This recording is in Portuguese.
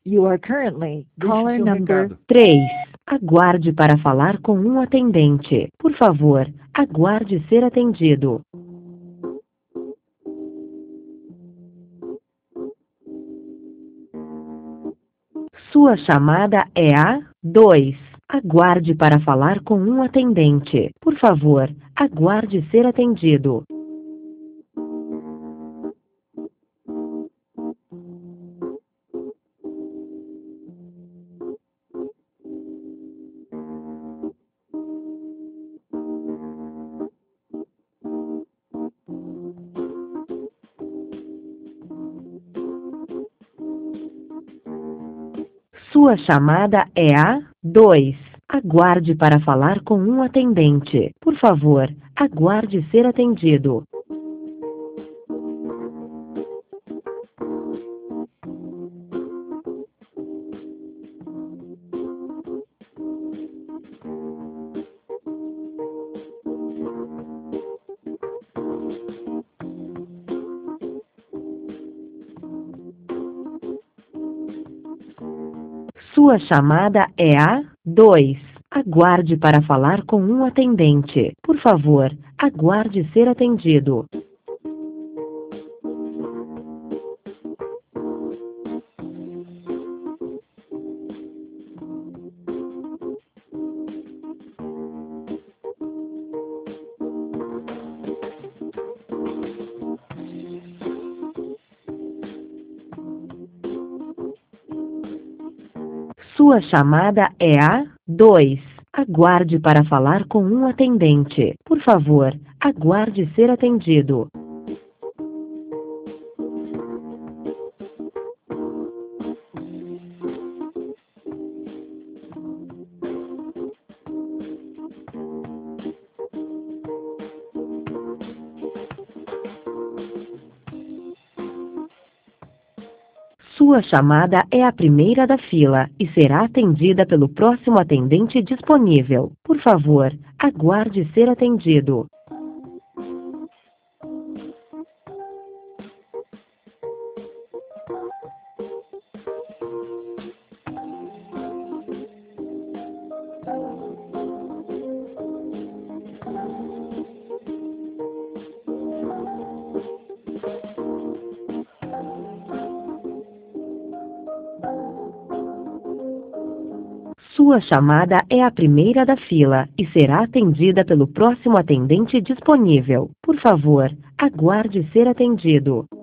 You are currently Deixe caller seu number recado. 3. Aguarde para falar com um atendente. Por favor, aguarde ser atendido. Sua chamada é a 2. Aguarde para falar com um atendente. Por favor, aguarde ser atendido. Sua chamada é a 2. Aguarde para falar com um atendente. Por favor, aguarde ser atendido. Sua chamada é a 2. Aguarde para falar com um atendente. Por favor, aguarde ser atendido. Sua chamada é a 2. Aguarde para falar com um atendente. Por favor, aguarde ser atendido. Sua chamada é a primeira da fila e será atendida pelo próximo atendente disponível. Por favor, aguarde ser atendido. Sua chamada é a primeira da fila e será atendida pelo próximo atendente disponível. Por favor, aguarde ser atendido.